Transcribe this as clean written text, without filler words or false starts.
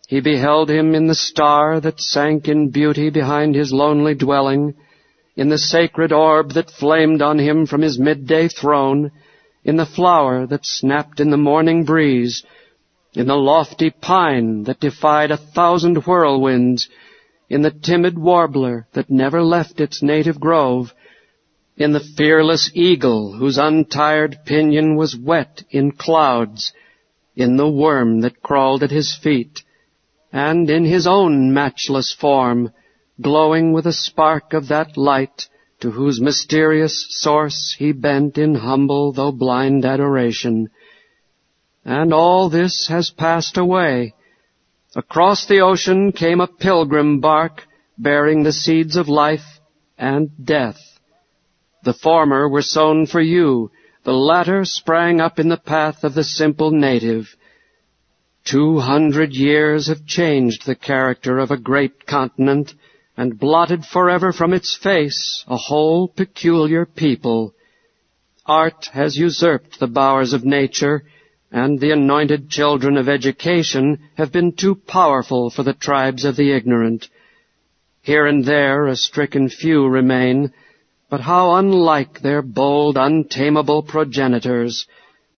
He beheld him in the star that sank in beauty behind his lonely dwelling, in the sacred orb that flamed on him from his midday throne, in the flower that snapped in the morning breeze, in the lofty pine that defied 1,000 whirlwinds, in the timid warbler that never left its native grove, in the fearless eagle whose untired pinion was wet in clouds, in the worm that crawled at his feet, and in his own matchless form, glowing with a spark of that light to whose mysterious source he bent in humble though blind adoration. And all this has passed away. Across the ocean came a pilgrim bark bearing the seeds of life and death. The former were sown for you, the latter sprang up in the path of the simple native. 200 years have changed the character of a great continent, and blotted forever from its face a whole peculiar people. Art has usurped the bowers of nature, and the anointed children of education have been too powerful for the tribes of the ignorant. Here and there a stricken few remain, but how unlike their bold, untamable progenitors!